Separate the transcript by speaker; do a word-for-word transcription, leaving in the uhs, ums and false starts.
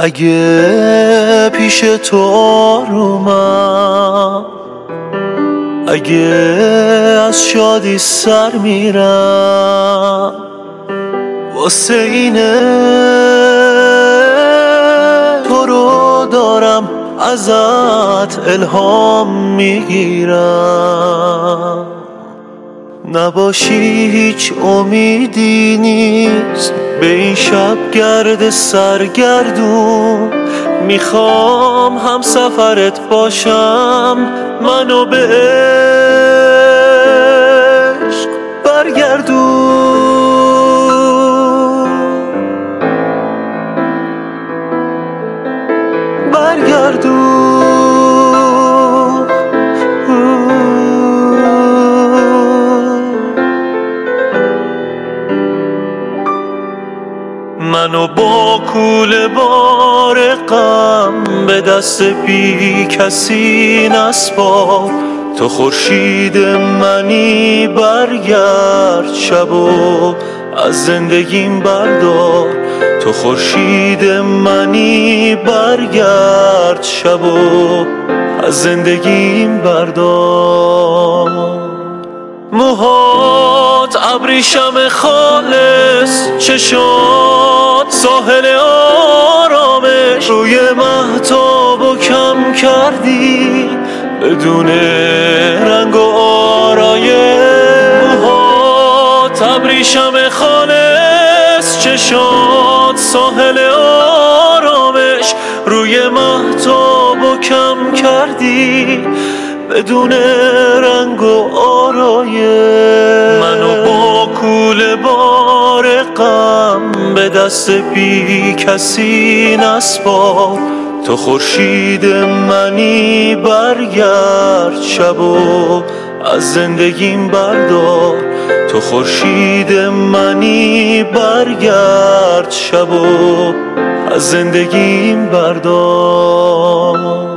Speaker 1: اگه پیش تو آرومم، اگه از شادی سر میرم، واسه اینه تو رو دارم ازت الهام میگیرم. نباشی هیچ امیدی نیست به این شب گرد سرگردون، میخوام هم سفرت باشم، منو به عشق برگردون برگردون منو با کوله بار غم به دست بی کسی نسپار، تو خورشید منی برگرد شبو از زندگیم بردار، تو خورشید منی برگرد شبو از زندگیم بردار. موهات ابریشم خالص، چشات ساحل آرامش، روی مهتابو کم کردی بدون رنگ و آرایش. موهات ابریشم خالص، چشات ساحل آرامش، روی مهتابو کم کردی بدون رنگ و آرایش. منو با کوله بار غم به دست بی کسی نسپار، تو خورشید منی برگرد شبو از زندگیم بردار، تو خورشید منی برگرد شبو از زندگیم بردار.